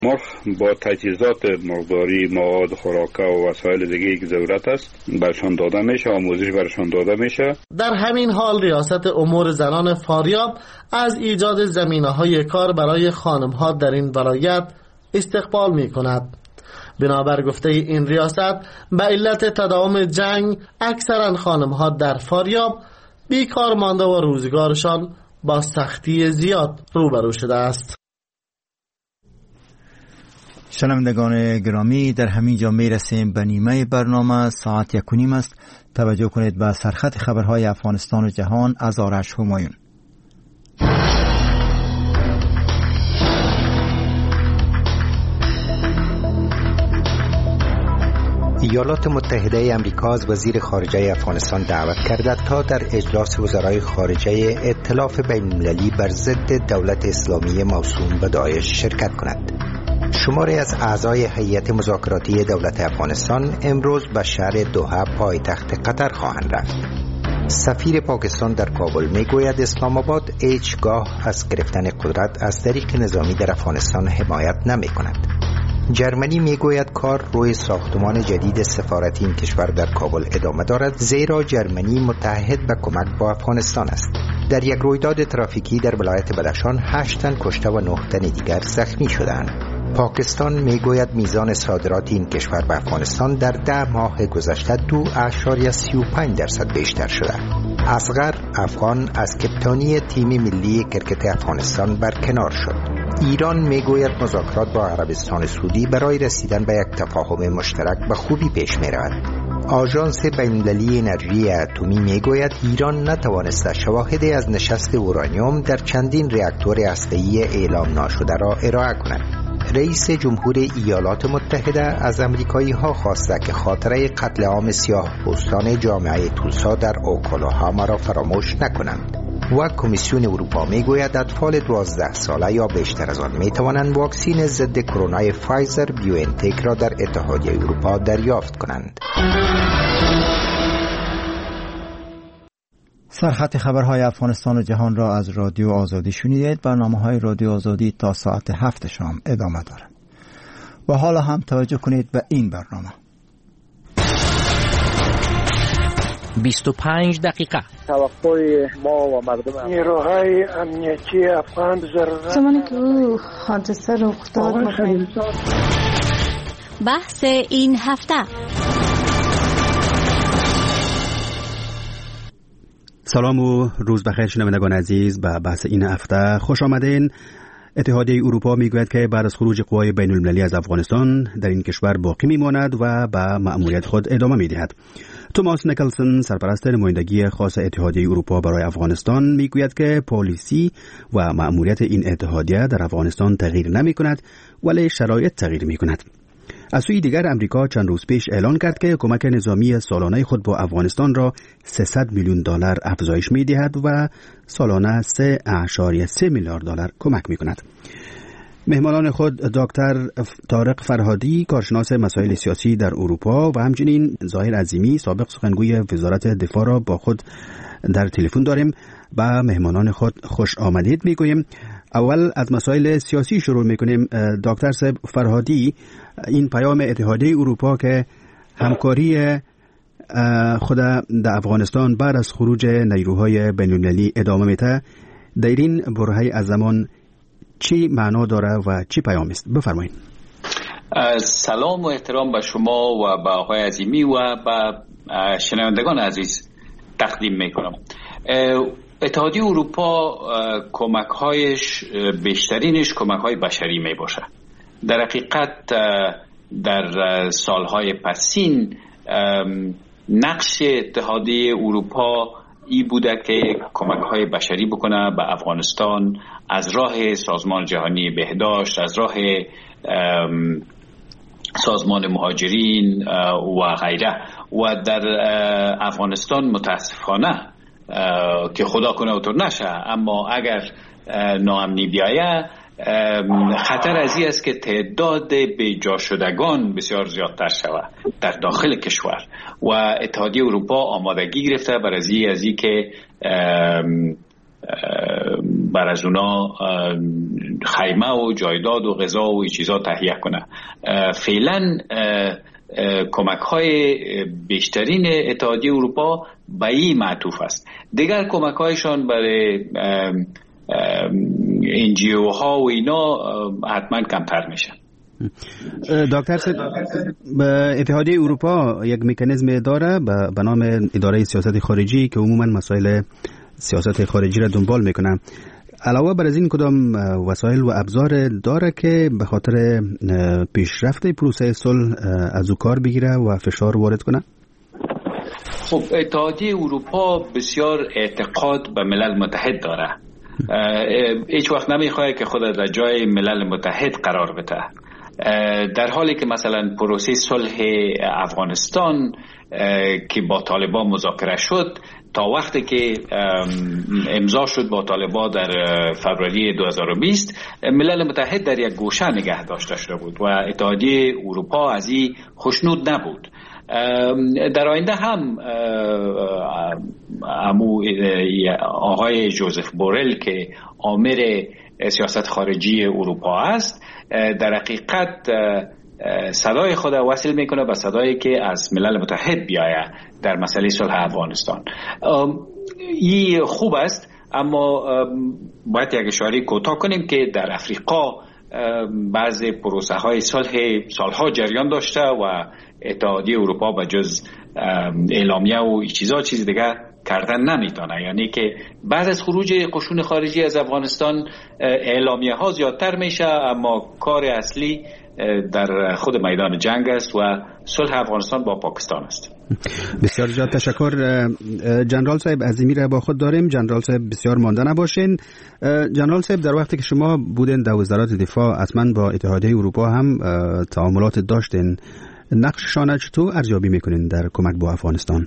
ما با تجهیزات مقداری مواد خوراکه و وسایل دیگه که ضرورت است برشان داده میشه، آموزش برشان داده میشه. در همین حال ریاست امور زنان فاریاب از ایجاد زمینه‌های کار برای خانم‌ها در این ولایت استقبال می‌کند. بنابر گفته این ریاست به علت تداوم جنگ اکثرا خانم‌ها در فاریاب بیکار مانده و روزگارشان با سختی زیاد روبرو شده است. شنوندگان گرامی، در همین جا می رسیم به نیمه برنامه. ساعت 1:30 است. توجه کنید به سرخط خبرهای افغانستان و جهان از آرش همایون. ایالات متحده امریکا از وزیر خارجه افغانستان دعوت کرده تا در اجلاس وزرای خارجه ائتلاف بین‌المللی بر ضد دولت اسلامی موسوم به داعش شرکت کند. شماری از اعضای هیئت مذاکراتی دولت افغانستان امروز به شهر دوحه پایتخت قطر خواهند رفت. سفیر پاکستان در کابل میگوید اسلام آباد هیچگاه از گرفتن قدرت از طریق نظامی در افغانستان حمایت نمی کند. جرمنی میگوید کار روی ساختمان جدید سفارت این کشور در کابل ادامه دارد، زیرا جرمنی متحد به کمک با افغانستان است. در یک رویداد ترافیکی در ولایت بدخشان 8 تن کشته و 9 تن دیگر زخمی شدند. پاکستان میگوید میزان صادرات این کشور به افغانستان در 10 ماه گذشته 2.35% بیشتر شده. اصغر افغان از کپتانی تیم ملی کرکت افغانستان برکنار شد. ایران میگوید مذاکرات با عربستان سعودی برای رسیدن به یک تفاهم مشترک به خوبی پیش می‌رود. آژانس بین‌المللی انرژی اتمی میگوید ایران نتوانسته شواهدی از نشست اورانیوم در چندین راکتور هسته‌ای اعلام ناشده را ارائه کند. رئیس جمهور ایالات متحده از امریکایی‌ها خواسته که خاطره قتل عام سیاه‌پوستان جامعه تولسا در اوکلاهاما را فراموش نکنند. و کمیسیون اروپا میگوید اطفال 12 ساله یا بیشتر از آن میتوانند واکسین ضد کرونا فایزر بیوانتک را در اتحادیه اروپا دریافت کنند. سرخط خبرهای افغانستان و جهان را از رادیو آزادی شنیدید. برنامه‌های رادیو آزادی تا ساعت 7 شام ادامه دارد. و حالا هم توجه کنید به این برنامه. 25 دقیقه توقع ما و مردم نیروهای امنیتی افغان زمانی که حادثه رخ داد بحث این هفته. سلام و روز بخیر شنوندگان عزیز، به بحث این هفته خوش آمدین. اتحادیه اروپا میگوید که بعد از خروج قوای بین المللی از افغانستان در این کشور باقی میماند و به مأموریت خود ادامه میدهد. توماس نیکلسن، سرپرست نمایندگی خاص اتحادیه اروپا برای افغانستان، میگوید که پالیسی و مأموریت این اتحادیه در افغانستان تغییر نمی کند ولی شرایط تغییر می کند. از سوی دیگر امریکا چند روز پیش اعلان کرد که کمک نظامی سالانه خود با افغانستان را $300 میلیون افزایش می دهد و سالانه $3.3 میلیارد کمک می کند. مهمانان خود دکتر طارق فرهادی، کارشناس مسائل سیاسی در اروپا، و همچنین ظاهر عظیمی، سابق سخنگوی وزارت دفاع را با خود در تلفن داریم. با مهمانان خود خوش آمدید میگوییم. اول از مسائل سیاسی شروع میکنیم. دکتر صاحب فرهادی، این پیام اتحادیه اروپا که همکاری خود در افغانستان بعد از خروج نیروهای بین‌المللی ادامه میده، در این برهه از زمان چی معنا داره و چی پیام است؟ بفرمایید. سلام و احترام به شما و به آقای عظیمی و به شنوندگان عزیز تقدیم میکنم. اتحادیه اروپا کمک‌هایش بیشترینش کمک‌های بشری میباشه. در حقیقت در سالهای پسین نقش اتحادیه اروپا ای بوده که کمک‌های بشری بکنه به افغانستان از راه سازمان جهانی بهداشت، از راه سازمان مهاجرین و غیره. و در افغانستان متاسفانه که خدا کنه اونطور نشه، اما اگر ناامنی بیایه خطر از این است که تعداد به جا شدگان بسیار زیادتر شود در داخل کشور و اتحادیه اروپا آمادگی گرفته برای از این که بر از اونا خیمه و جایداد و غذا و چیزا تهیه کنه. فعلا کمک های بیشترین اتحادیه اروپا به این معطوف است. دیگر کمک هایشان برای NGO ها و اینا حتما کمتر میشن. دکتر اتحادیه اروپا یک مکانیزم داره به نام اداره سیاست خارجی که عموما مسائل سیاست خارجی را دنبال میکنه. علاوه بر از این کدام وسایل و ابزار داره که به خاطر پیشرفت پروسه صلح از او کار بگیره و فشار وارد کنه؟ خب اتحادیه اروپا بسیار اعتقاد به ملل متحد داره. هیچ وقت نمیخواد که خود در جای ملل متحد قرار بده. در حالی که مثلا پروسه صلح افغانستان که با طالبان مذاکره شد تا وقتی که امضا شد با طالبان در فوریه 2020 ملل متحد در یک گوشه نگه داشته شده بود و اتحادیه اروپا از این خوشنود نبود. در آینده هم آقای جوزف بورل که آمر سیاست خارجی اروپا است در حقیقت صدای خود وصل میکنه به صدایی که از ملل متحد بیاید در مسئله صلح افغانستان. این خوب است، اما باید یک اشاره کوتاه کنیم که در افریقا بعضی پروسه های صلح سالها جریان داشته و اتحادیه اروپا به جز اعلامیه و چیز دیگه کردن نمیتونه. یعنی که بعد از خروج قشون خارجی از افغانستان اعلامیه ها زیادتر میشه، اما کار اصلی در خود میدان جنگ است و صلح افغانستان با پاکستان است. بسیار زیاد تشکر جنرال صاحب. عظیمی را با خود داریم. جنرال صاحب بسیار مانده نباشین. جنرال صاحب در وقتی که شما بودین در وزارت دفاع اصلا با اتحادیه اروپا هم تعاملات داشتین، نقششان چطور ارزیابی میکنین در کمک با افغانستان؟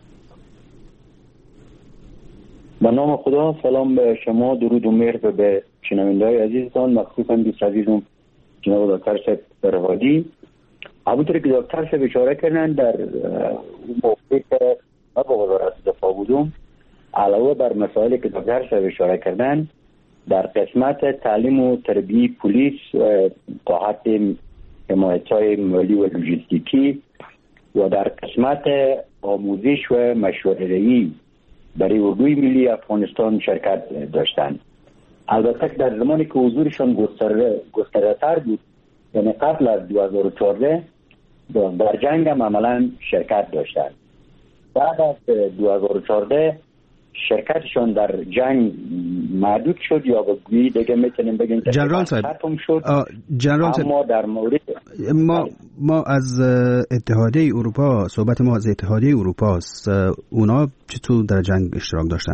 به نام خدا، سلام به شما، درود و مهر به شنونده‌های عزیزتان، مخصوصا دوست عزیزم جناب دکتر صاحب برهادی. همونطور که دکتر صاحب اشاره کردن در موقعی که ما با وزارت دفاع بودم، علاوه بر مسائلی که دکتر صاحب اشاره کردن، در قسمت تعلیم و تربیت پلیس و قاعت حمایت‌های مالی و لوجستیکی و در قسمت آموزش و مشوره‌ای برای اردوی ملی افغانستان شرکت داشتند. البته در زمانی که حضورشان گسترده‌تر بود، یعنی قبل از 2014 در جنگ هم عملا شرکت داشتند. بعد از 2014 شرکتشان در جنگ محدود شد یا بگویی دیگه میتونیم بگیم که ختم شد. اما در مورد ما از اتحادیه اروپا، صحبت ما از اتحادیه اروپا است. اونا چطور در جنگ اشتراک داشتن؟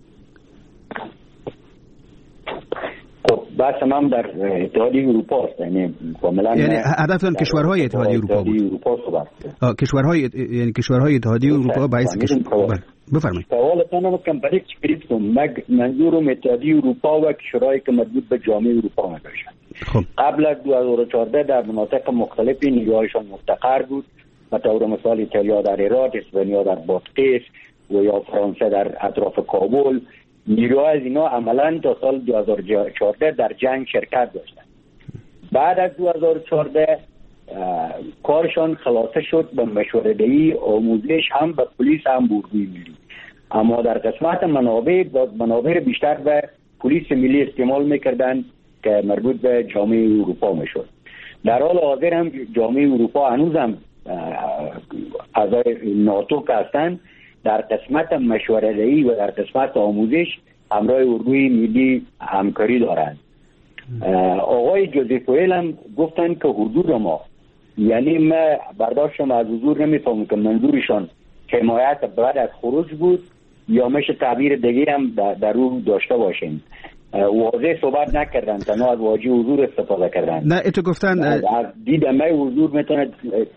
بحث هم در اتحادیه اروپا است، یعنی هدفتون کشورهای اتحادیه اروپا بود. کشورهای اتحادیه اروپا باعث بفرمایید. سوالتون رو کمپلیت کردم. منظورم اتحادیه اروپا و کشورهایی که مربوط به جامعه اروپا میباشند. خب قبل از 2014 در مناطق مختلفی نگاهشان مستقر بود، به طور مثال ایتالیا در هرات، اسپانیا در بادغیس و یا فرانسه در اطراف کابل. نیروها از اینا عملا تا سال 2014 در جنگ شرکت داشتند. بعد از 2014 کارشان خلاصه شد به مشوره‌دهی، آموزش هم به پلیس هم به اردوی ملی. اما در قسمت منابع بیشتر به پلیس ملی استعمال میکردن که مربوط به جامعه اروپا میشد. در حال حاضر هم جامعه اروپا هنوز هم اعضای ناتو که هستند، در قسمت مشوره‌دهی و در قسمت آموزش همراه اردوی ملی همکاری دارند. آقای جوزف بورل هم گفتن که حضور ما، یعنی ما برداشتم از حضور نمیفهمم که منظورشان حمایت بعد از خروج بود یا میشه تعبیر دیگه هم در رو داشته باشیم. واضح صحبت نکردن، تنها از واژه حضور استفاده کردن. نه اتو گفتن از دید من حضور میتونه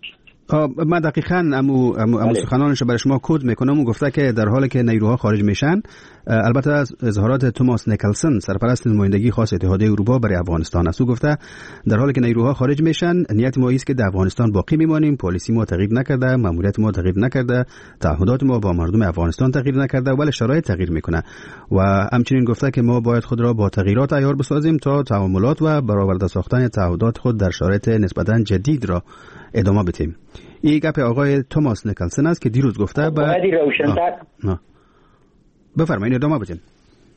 من دقیقاً امو سخنانش برای شما کد میکنم و گفته که در حالی که نیروها خارج میشن، البته از اظهارات توماس نیکلسن سرپرست نمایندگی خاص اتحادیه اروپا برای افغانستان است، او گفته در حالی که نیروها خارج میشن نیت ما است که در افغانستان باقی میمانیم، پالیسی ما تغییر نکرده، ماموریت ما تغییر نکرده، تعهدات ما با مردم افغانستان تغییر نکرده، ولی شرایط تغییر میکنه و همچنین گفته که ما باید خود را با تغییرات عیار بسازیم تا تعاملات و برآورده ساختن تعهدات خود در شرایط نسبتاً جدید را ادامه بدیم. این گپ آقای توماس نیکلسن است که دیروز گفته باید روشن‌تر بفرمایید ادامه بدین.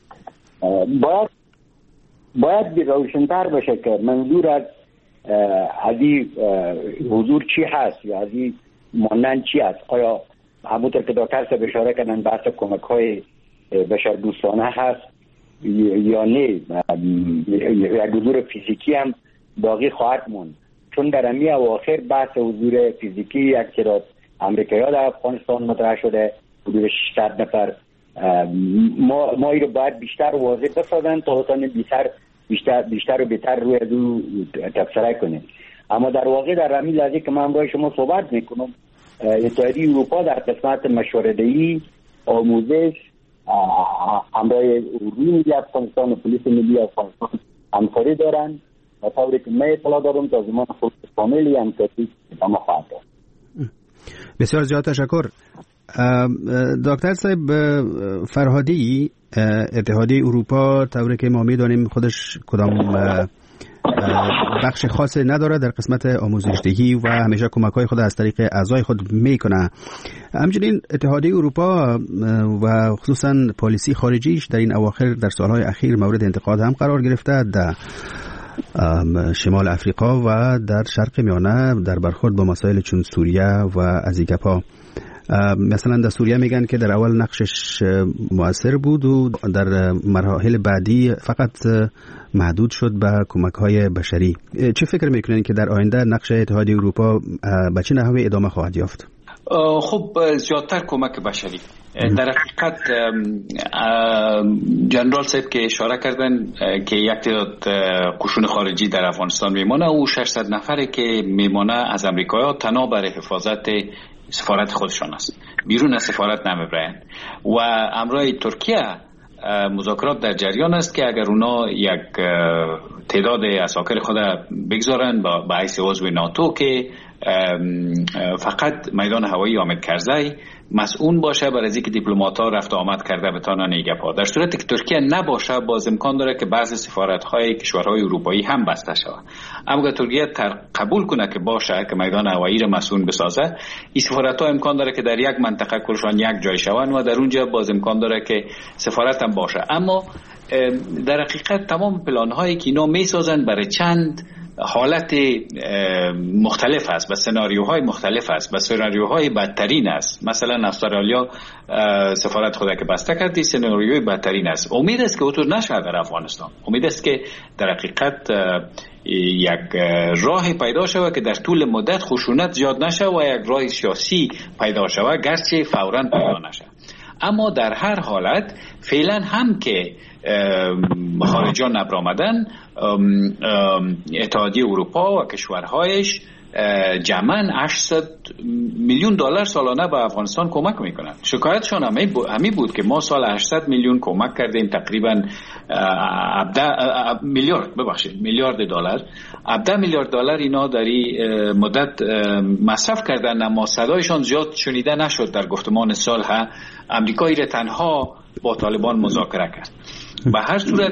باید روشن‌تر باشه که منظور از این حضور چی هست یا از این مانند چی هست. آیا همونطور که دکتر صاحب اشاره کردن بحث کمک‌های بشردوستانه هست یا نه، یک حضور فیزیکی هم باقی خواهد موند، چون در امی اواخر بحث حضور فیزیکی یک تعداد امریکایی‌ها در افغانستان مطرح شده، حدود 600 نفر. ما این رو باید بیشتر واضح بسازن تا بتونیم بیشتر و بهتر روی او تبصره کنیم. اما در واقع در امی لحظه که من امروز شما صحبت میکنم، اتحادیه اروپا در قسمت مشوره‌دهی، آموزش، همراه روی ملی افغانستان و پلیس ملی افغانستان همکاری دارن و طوری که من اطلاع دارم تا زمان خود کاملی همکاری ادامه خواهد داشت. بسیار زیاد تشکر. دکتر صاحب فرهادی، اتحادیه اروپا طوری که ما میدانیم خودش کدام بخش خاصی نداره در قسمت آموزش‌دهی و همیشه کمک‌های خود از طریق اعضای خود میکنه. همچنین اتحادیه اروپا و خصوصا پالیسی خارجیش در این اواخر در سالهای اخیر مورد انتقاد هم قرار گرفته در شمال افریقا و در شرق میانه در برخورد با مسائل چون سوریه و از این گپا. مثلا در سوریه میگن که در اول نقشش مؤثر بود و در مراحل بعدی فقط محدود شد به کمک‌های بشری. چه فکر میکنین که در آینده نقش اتحادیه اروپا به چه نحوی ادامه خواهد یافت؟ خب زیادتر کمک بشری. در حقیقت جنرال صاحب که اشاره کردن که یک تعداد قشون خارجی در افغانستان میمانه، او 600 نفره که میمانه از امریکایی‌ها تنها برای حفاظت سفارت خودشان است، بیرون از سفارت نمیبرند و امرای ترکیه مذاکرات در جریان است که اگر اونا یک تعداد عساکر خود بگذارن با حیث عضو ناتو که فقط میدان هوایی حامد کرزی مسئول باشه برای اینکه دیپلمات‌ها رفت آمد کرده بتانن ایگپا. در صورتی که ترکیه نباشه باز امکان داره که بعضی سفارت‌های کشورهای اروپایی هم بسته شود. اما اگر ترکیه قبول کنه که باشه که میدان هوایی را مسئول بسازه، این سفارت‌ها امکان داره که در یک منطقه کلشان یک جای شوند و در اونجا باز امکان داره که سفارت هم باشه. اما در حقیقت تمام پلان‌هایی که اینا میسازن برای چند حالت مختلف است و سناریوهای مختلف است و سناریوهای بدترین است. مثلا استرالیا سفارت خود که بسته کردی، سناریوی بدترین است. امید است که اونطور نشه در افغانستان. امید است که در حقیقت یک راه پیدا شود که در طول مدت خشونت زیاد نشه و یک راه سیاسی پیدا شود، گرچه فوراً پیدا نشه. اما در هر حالت فعلا هم که خارجان نبرآمدن، اتحادیه اروپا و کشورهایش جمعاً 800 میلیون دلار سالانه به افغانستان کمک میکنند. شکایتشان همی بود که ما سال 800 میلیون کمک کردیم، تقریباً میلیارد دلار. 17 میلیارد دلار اینا در این مدت مصرف کردن، اما صدایشان زیاد شنیده نشد. در گفتمان صلح امریکا را تنها با طالبان مذاکره کرد. به هر صورت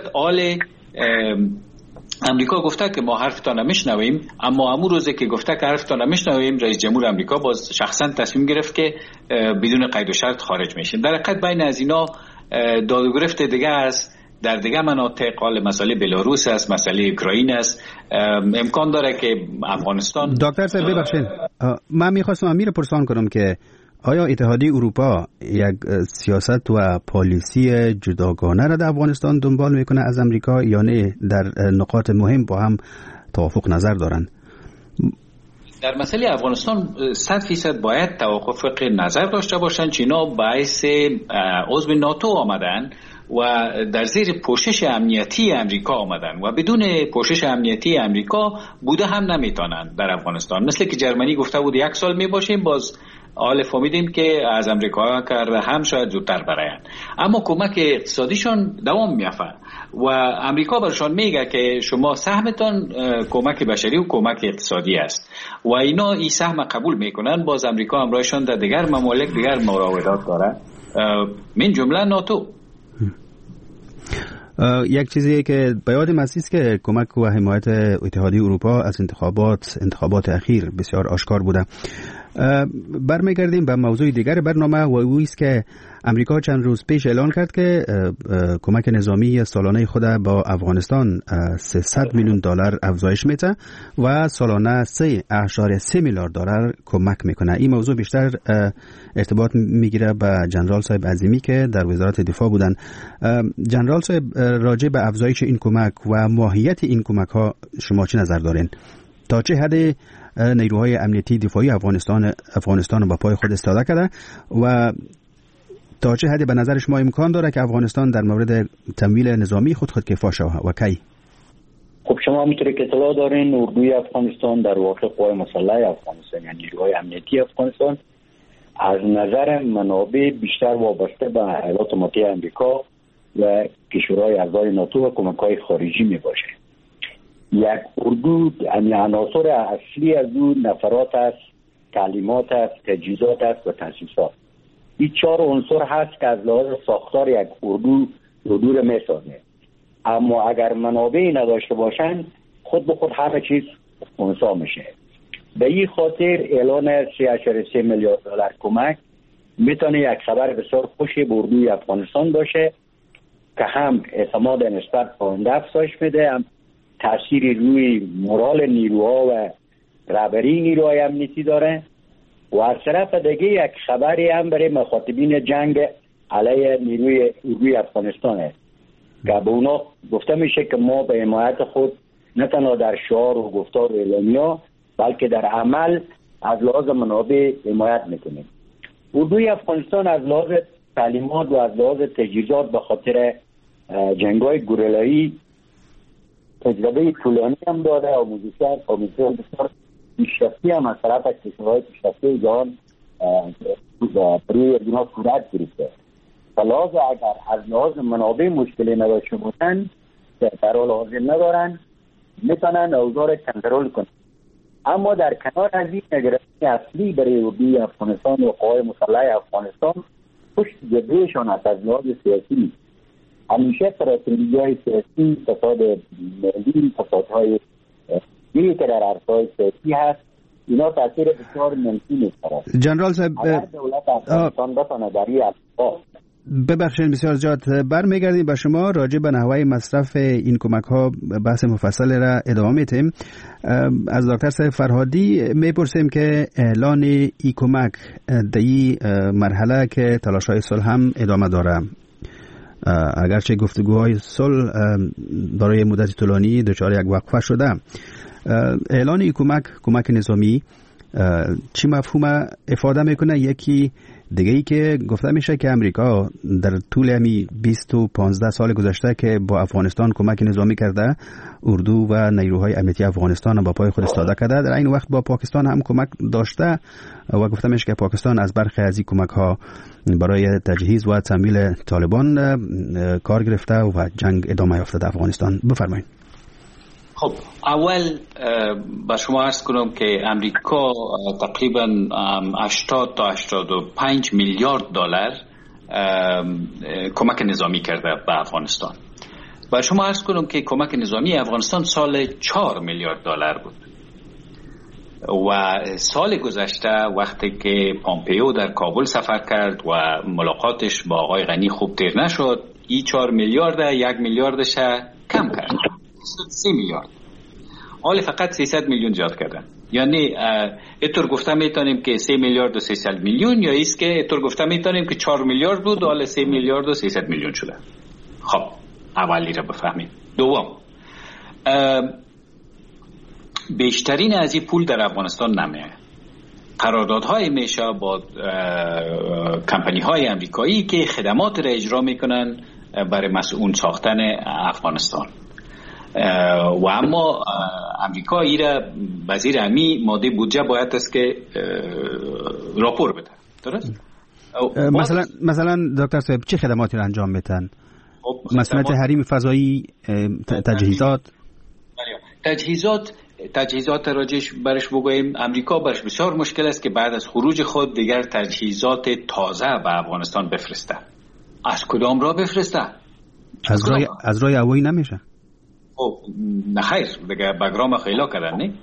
امریکا گفته که ما حرفتان نمیشنویم، اما امو روزی که گفته که حرفتان نمیشنویم، رئیس جمهور امریکا باز شخصا تصمیم گرفت که بدون قید و شرط خارج میشین. در حقیقت بین از اینا داد و گرفت دیگه است، در دیگه مناطق مسئله بلاروس است، مسئله اوکراین است. امکان داره که افغانستان. دکتر صاحب ببخشید، من میخواستم امیر پرسان کنم که آیا اتحادیه اروپا یک سیاست و پالیسی جداگانه را در افغانستان دنبال میکنه از امریکا یا نه در نقاط مهم با هم توافق نظر دارن؟ در مسئله افغانستان 100% باید توافق نظر داشته باشند. چینا باعث عضو ناتو آمدن و در زیر پوشش امنیتی امریکا آمدن و بدون پوشش امنیتی امریکا بوده هم نمیتونن در افغانستان. مثل که جرمنی گفته بود 1 سال میباشیم، باز حال فهمیدیم که از امریکا کرده هم شاید زودتر براین، اما کمک اقتصادیشان دوام میافته و امریکا برشان میگه که شما سهمتان کمک بشری و کمک اقتصادی است و اینا این سهم قبول میکنن. باز امریکا همراهشان در دیگر ممالک دیگر مراودات داره، من جمله ناتو. یک چیزی که به یادم است که کمک و حمایت اتحادیه اروپا از انتخابات اخیر بسیار آشکار بوده. برمیگردیم به موضوع دیگر برنامه و او است که امریکا چند روز پیش اعلان کرد که کمک نظامی سالانه خود با افغانستان 300 میلیون دلار افزایش میده و سالانه 3.3 میلیارد دلار کمک میکنه. این موضوع بیشتر ارتباط میگیره به جنرال صاحب عظیمی که در وزارت دفاع بودن. جنرال صاحب، راجع به افزایش این کمک و ماهیت این کمک ها شما چه نظر دارین؟ تا چه حد نیروهای امنیتی دفاعی افغانستان با پای خود ایستاده کرده و تا چه حد به نظر شما امکان داره که افغانستان در مورد تمویل نظامی خود کفا شود و کی؟ خب شما میتونه که اطلاع دارین اردوی افغانستان در واقع قوای مسلح افغانستان یعنی نیروهای امنیتی افغانستان از نظر منابع بیشتر وابسته به ایالات متحده آمریکا و کشورهای اعضای ناتو و کمک‌های خارجی میباشه. یک اردو یعنی عناصر اصلی از اون نفرات است، تعلیمات است، تجهیزات است و تاسیسات. این 4 عنصر هست که از لحاظ ساختار یک اردو رو میسازه. اما اگر منابعی نداشته باشن خود به خود همه چیز خنثی میشه. به این خاطر اعلان 3.3 میلیارد دلار کمک میتونه یک خبر بسیار خوشی به اردوی افغانستان باشه که هم اعتماد نسبت به آینده افزایش میده، هم تأثیری روی مورال نیروها و رهبری نیروهای امنیتی داره و از طرف دیگه یک خبری هم برای مخاطبین جنگ علیه نیروی افغانستان است که به اونا گفته میشه که ما به حمایت خود نه تنها در شعار و گفتار و اعلامیه بلکه در عمل از لحاظ منابع حمایت میکنیم. اردوی افغانستان از لحاظ تعلیمات و از لحاظ تجهیزات به خاطر جنگ‌های گوریلایی تجربه طولانی هم داره. آموزشگر بسیار پیشرفتی هم از طرف کشورهای پیشرفته جهان برای اینا صورت گرفته. لازم اگر از لحاظ منابع مشکلی نداشته باشن در حال حاضر ندارن میتونن اوضاع کنترل کنن. اما در کنار از این نگرانی اصلی برای اردوی افغانستان و قوای مسلح افغانستان پشت جبههشان از لحاظ سیاسی همیشه استراتژی‌های سیاسی، فساد ملی، فسادهای دیگه که در عرصه‌های سیاسی هست، اینا تاثیر بسیار منفی می‌ذاره. جنرال صاحب دولت افغانستان بتونه در این ببخشید بسیار زیاد برمیگردیم به شما راجع به نحوه مصرف این کمک ها بحث مفصل را ادامه میتیم. از دکتر صاحب فرهادی میپرسیم که اعلان این کمک در این مرحله که تلاش های صلح هم ادامه داره، اگرچه گفتگوهای صلح برای مدت طولانی دچار یک وقفه شده، اعلان این کمک نظامی چی مفهوم افاده میکنه؟ یکی دیگه ای که گفته میشه که امریکا در طول همی 20 و 15 سال گذشته که با افغانستان کمک نظامی کرده، اردو و نیروهای امنیتی افغانستان با پای خود ایستاده کرده، در این وقت با پاکستان هم کمک داشته و گفته میشه که پاکستان از برخی از این کمک ها برای تجهیز و تمویل طالبان کار گرفته و جنگ ادامه یافته در افغانستان. بفرمایید. خب اول با شما عرض کنم که امریکا تقریبا 80 تا 85 میلیارد دلار کمک نظامی کرده به افغانستان. با شما عرض کنم که کمک نظامی افغانستان سال 4 میلیارد دلار بود و سال گذشته وقتی که پامپیو در کابل سفر کرد و ملاقاتش با آقای غنی خوب تیر نشد، این 4 میلیارد 1 میلیاردش کم کرد، 3 میلیارد. حالا فقط 300 میلیون زیاد کردن. یعنی اینطور گفته میتونیم که 3 میلیارد و 300 میلیون، یا ایست که اینطور گفته میتونیم که 4 میلیارد بود و حالا 3 میلیارد و 300 میلیون شده. خب اولی را بفهمیم. دوم، بیشترین از این پول در افغانستان نمیه. قراردادهای میشه با کمپانی های امریکایی که خدمات را اجرا میکنن برای مسئول ساختن افغانستان. و اما امریکا ایره وزیر امی ماده بودجه باید است که راپور بده. درست؟ مثلا دکتر صاحب چه خدماتی را انجام میدن؟ مسئله حریم فضایی، تجهیزات راجش برش بگوییم. امریکا برش بسیار مشکل است که بعد از خروج خود دیگر تجهیزات تازه به افغانستان بفرسته. از کدام راه بفرسته؟ از راه هوایی نمیشه. نه خیر، دیگه بگرام خیلی کردن نه.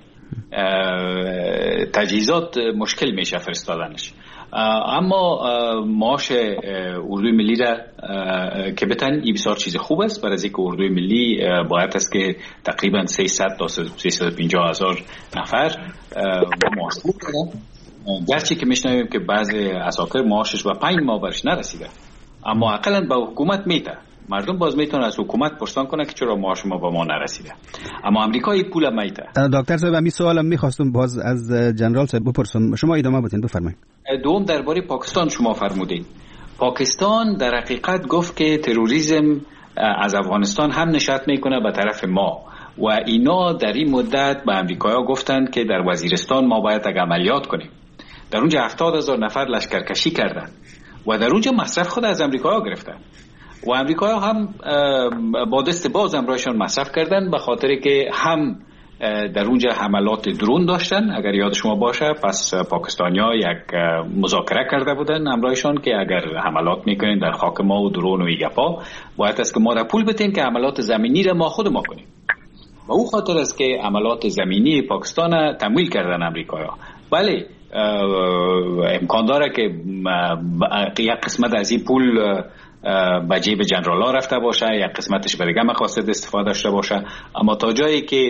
تجهیزات مشکل میشه فرستادنش. اما معاش اردوی ملی را که بتن این بسیار چیز خوب است، برای اینکه اردوی ملی باید است که تقریبا 300 تا 350 هزار نفر معاش کنه. گرچه که میشنویم که بعضی اساکر معاشش با 5 ماه برش نرسیده، اما اقلا به حکومت میته. مردم باز میتونن از حکومت پرسان کنن که چرا معاش ما با ما نرسیده، اما امریکا این پول میته. دکتر صاحب همین سوالم میخواستم باز از جنرال صاحب بپرسم، شما ادامه بدین، بفرمایید. دوم درباره پاکستان شما فرمودید. پاکستان در حقیقت گفت که تروریسم از افغانستان هم نشأت میکنه به طرف ما و اینا در این مدت به امریکایی‌ها گفتند که در وزیرستان ما باید عملیات کنیم. در اونجا 70,000 نفر لشکرکشی کردند و در اونجا مصرف خود از امریکایی‌ها گرفتن و امریکایی‌ها هم با دست باز امرایشان مصرف کردن، به خاطر که هم در اونجا حملات درون داشتن. اگر یاد شما باشه پس پاکستانی‌ها یک مذاکره کرده بودن امرایشان که اگر حملات میکنین در خاک ما و درون و ایگپا باید است که ما را پول بدیم که حملات زمینی را ما خود ما کنیم. و او خاطر است که حملات زمینی پاکستان تمویل کردن امریکایی‌ها. بله امکان داره که یک قسمت از این پول به جیب جنرال ها رفته باشه، یک قسمتش به دیگه مقاصد استفاده داشته باشه، اما تا جایی که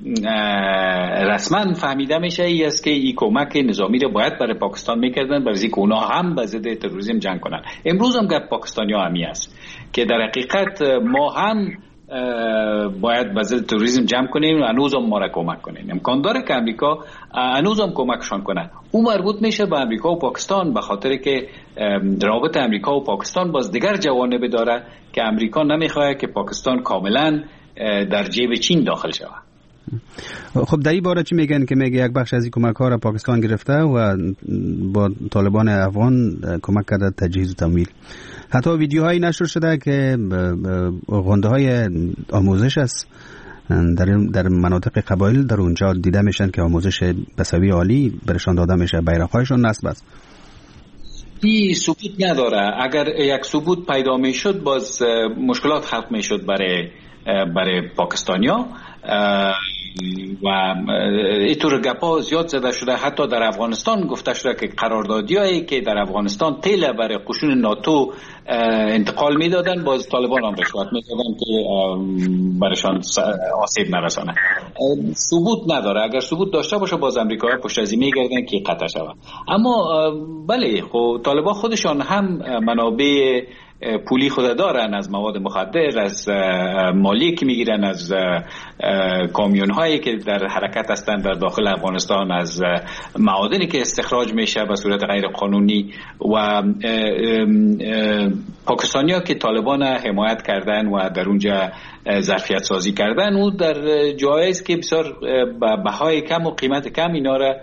رسما فهمیده میشه ای است که این کمک نظامی رو باید برای پاکستان میکردن برای اینکه اونا هم به ضد تروریسم جنگ کنن. امروز هم گپ پاکستانی‌ها همی است که در حقیقت ما هم باید به ضد تروریسم جمع کنیم و هنوز هم ما را کمک کنیم. امکان داره که امریکا هنوز هم کمکشان کنه. او مربوط میشه به امریکا و پاکستان، به خاطر که رابطه امریکا و پاکستان باز دیگر جوانب داره که امریکا نمیخواد که پاکستان کاملا در جیب چین داخل شود. خب در این باره چی میگن که میگه یک بخش از این کمک ها را پاکستان گرفته و با طالبان افغان کمک کرده تجهیز و تمویل. حتی ویدیوهایی نشر شده که غنده های آموزش است در مناطق قبایل در اونجا دیده میشن که آموزش بسوی عالی برشان داده میشه، بیرق‌هایشان نصب است. این ثبوت نداره. اگر یک ثبوت پیدا میشد باز مشکلات خلق میشد برای پاکستانیا و اینطور گپا زیاد زده شده. حتی در افغانستان گفته شده که قراردادیایی که در افغانستان تیل برای قشون ناتو انتقال میدادن باز طالبان هم رشوت میدادن که برشان آسیب نرسانه. ثبوت نداره. اگر ثبوت داشته باشه باز امریکایی پشت از این میگردن که قطع شود. اما بله خب طالبان خودشان هم منابع پولی خود دارن، از مواد مخدر، از مالی که میگیرن، از کامیون هایی که در حرکت هستند در داخل افغانستان، از معادنی که استخراج میشه به صورت غیر قانونی. و پاکستانی ها که طالبان حمایت کردن و در اونجا ظرفیت سازی کردن، او در جایی است که بسیار بهای کم و قیمت کم اینا را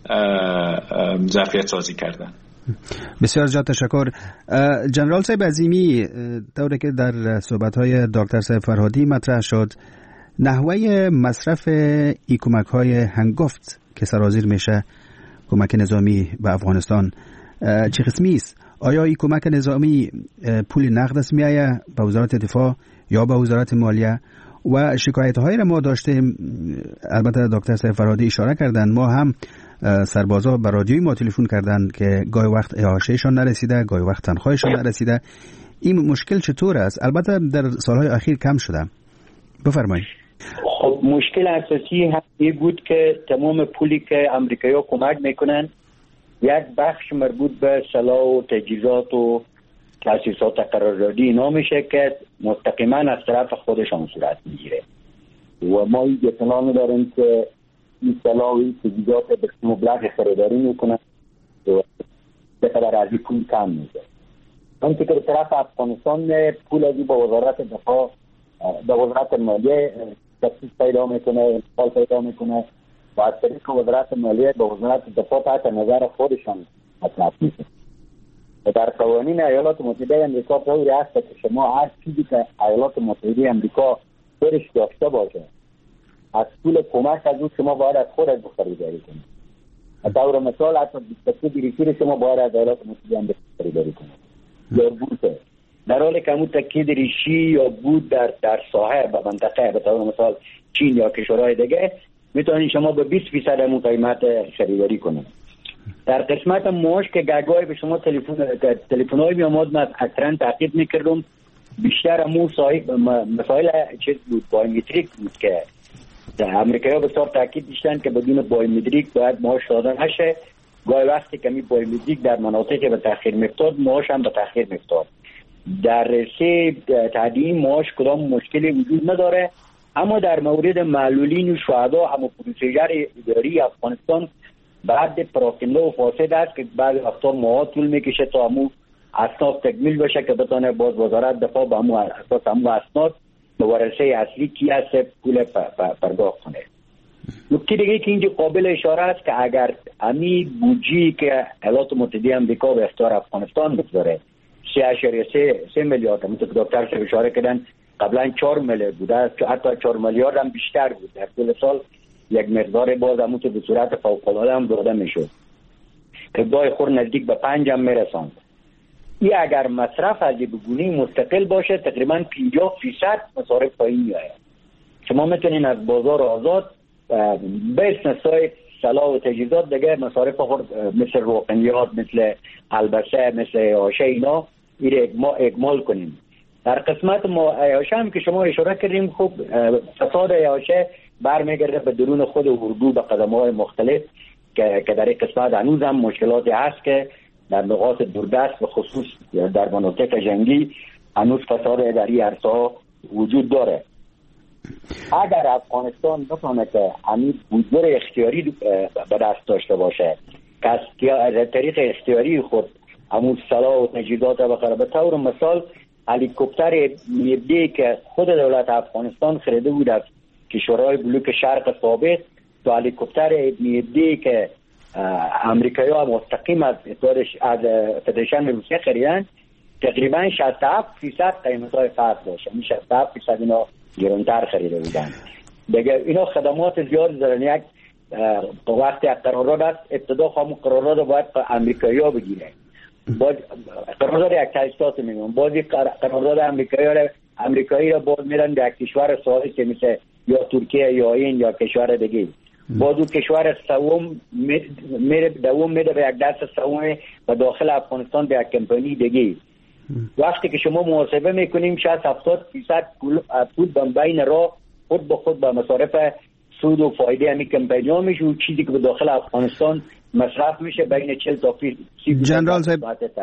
ظرفیت سازی کردن. بسیار زیاد تشکر. جنرال صاحب عظیمی، طوری که در صحبت‌های دکتر صاحب فرهادی مطرح شد، نحوه مصرف ای کمک‌های هنگفت که سرازیر میشه کمک نظامی به افغانستان چه قسمی است؟ آیا این کمک نظامی پول نقد است میآید به وزارت دفاع یا به وزارت مالیه؟ و شکایت‌هایی را ما داشتیم، البته دکتر صاحب فرهادی اشاره کردند، ما هم سربازا به رادیوی ما تلفن کردند که گاهی وقت اعاشهشان نرسیده، گاهی وقت تنخواهشان نرسیده. این مشکل چطور است؟ البته در سالهای اخیر کم شده. بفرمایید. خب مشکل اساسی این بود که تمام پولی که امریکایی‌ها کمک میکنن یک بخش مربوط به سلاح و تجهیزات و تاسیسات قراردادی اینا میشه که مستقیما از طرف خودشان صورت میگیره و ما این اطلاع داریم که این سلاح و این تجهیزات به مبلغ خریداری میکنه و به قدر از این پول کم میشه. اون که طرف افغانستان پول ازی با وزارت دفاع با وزارت مالیه تخصیص پیدا میکنه، انتقال پیدا میکنه و از طریق وزارت مالیه با وزارت دفاع تحت نظر خودشان مطرح میشه. و در قوانین ایالات متحده امریکا طوری هست که شما هر چیزی که ایالات متحده امریکا خودش داشته باشه از پول کمک از اون شما باید از خود خریداری کنید. طور مثال حتی 22 بریتی شما باید از ایالات متحده امریکا خریداری کنید یا بوده، در حالی که همون تاکید ریشی یا بود در ساحه و منطقه به طور مثال چین یا کشورهای دیگه میتونید شما به 20% همون قیمت خریداری کنید. در قسمت معاش که گاهی به شما تلفن‌های میامد، من اکثرا تاکید میکردم بیشتر همون مسائل چیز بود، بایومتریک بود که در امریکایی ها بسیار تاکید داشتن که بدون بایومتریک باید معاش دادن نشه. گاهی وقتی که می بایومتریک در مناطق به تاخیر میفتاد، معاش هم به تاخیر میفتاد. در رسه تعدیل معاش کدام مشکلی وجود نداره، اما در مورد معلولین و شهدا هم پروسیجر اداری افغانستان بعد پراکنده و فاسد است که بعضی وقتا ماها طول میکشه تا همون اسناد تکمیل بشه که بتانه باز وزارت دفاع به همون اساس همون اسناد به ورثه اصلی کی هست پول پرداخت کنه. نکته دیگه که اینجا قابل اشاره است که اگر امی بودجه‌ای که ایالات متحده آمریکا به اختیار افغانستان میگذاره 3.3 میلیارد، همونطور که دکتر صاحب اشاره کردن قبلا 4 میلیارد بوده، حتی 4 میلیارد هم بیشتر بود. در طول سال یک مقدار باز همونطور به صورت فوق‌العاده هم داده میشد که دای خور نزدیک به 5 هم میرساند. این اگر مصرف از بگونی مستقل باشه تقریبا 50% مصارف پایین میاد. شما میتونین از بازار آزاد به استثنای سلاح و تجهیزات دیگه مصارف خود مثل روغنیات، مثل البسه، مثل آشه اینا اکمال کنیم. در قسمت آشه هم که شما اشاره کردیم، خوب فساد آشه برمیگرده به درون خود اردو به قدم‌های مختلف که در این قسمت هنوز هم مشکلاتی هست که در نقاط دوردست و خصوص در مناطق جنگی هنوز فساد در این عرصه‌ها وجود داره. اگر افغانستان بتونه که همین بودجه اختیاری به دست داشته باشه که از طریق اختیاری خود همون سلاح و تجهیزات بخره، به طور مثال هلیکوپتر میبدی که خود دولت افغانستان خریده بود از کشورهای بلوک شرق سابق، تو هلیکوپتر میبدی که امریکایی ها مستقیم از فدراسیون روسیه خریدن، تقریبا 67% قیمت های فرق داشت. این 67% اینا گرانتر خریده بودن. دیگه اینا خدمات زیاد دارن. یک وقتی قرارداد است، ابتدا همون قرارداد باید امریکایی ها بگیره، باز قرارداد یک تاسیسات میگن، بازی قرارداد امریکایی را باز میرن در کشور ثالث مثل یا ترکیه یا این یا کشور دیگه، باز اون کشور سوم میره دوم میده به یک دست سوم و داخل افغانستان به یک کمپانی دیگه. وقتی که شما محاسبه میکنیم 60-70% پول بین راه خود به خود به مصارف سود و فایده همین کمپانی ها میشه و چیزی که به داخل افغانستان مصرف میشه بین 40 تا 30%. جنرال صاحب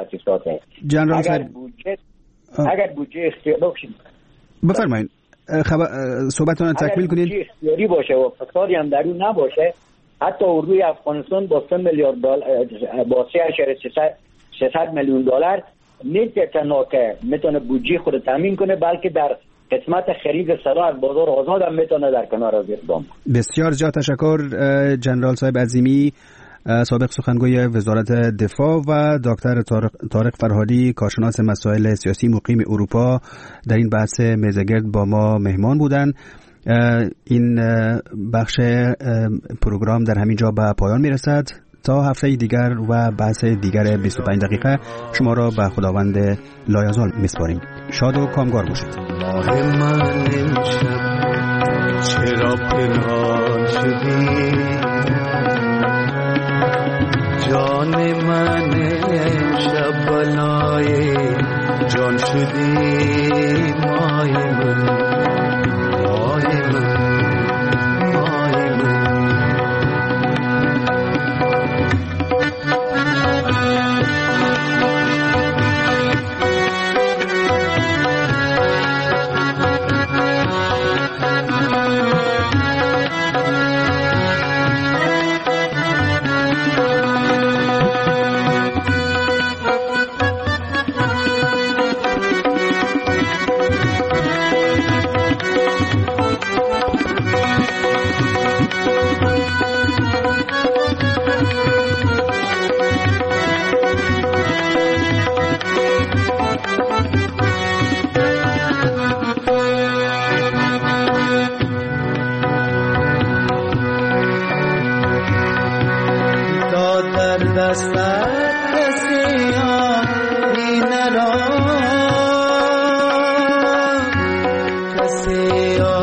اگر بودجه اختیاری باشه، بفرمایید صحبتتون تکمیل کنید. اگر بودجه اختیاری باشه و فسادی هم در اون نباشه، حتی اردوی افغانستان با 3 میلیارد دلار با 300 میلیون دلار نیست تنها که میتونه بودجه خود تامین کنه، بلکه در قسمت خرید سلاح از بازار آزاد هم میتونه در کنار از اقدام. بسیار زیاد تشکر جنرال صاحب عظیمی، سابق سخنگوی وزارت دفاع، و دکتر طارق فرهادی، کارشناس مسائل سیاسی مقیم اروپا، در این بحث میزگرد با ما مهمان بودند. این بخش پروگرام در همین جا به پایان میرسد. تا هفته دیگر و بحث دیگر 25 دقیقه شما را به خداوند لایزال میسپاریم. شاد و کامگار باشید. چرا پنهان شدی جان من امشب بلای جان شدی مای من در دستت کسی آینه را، کسی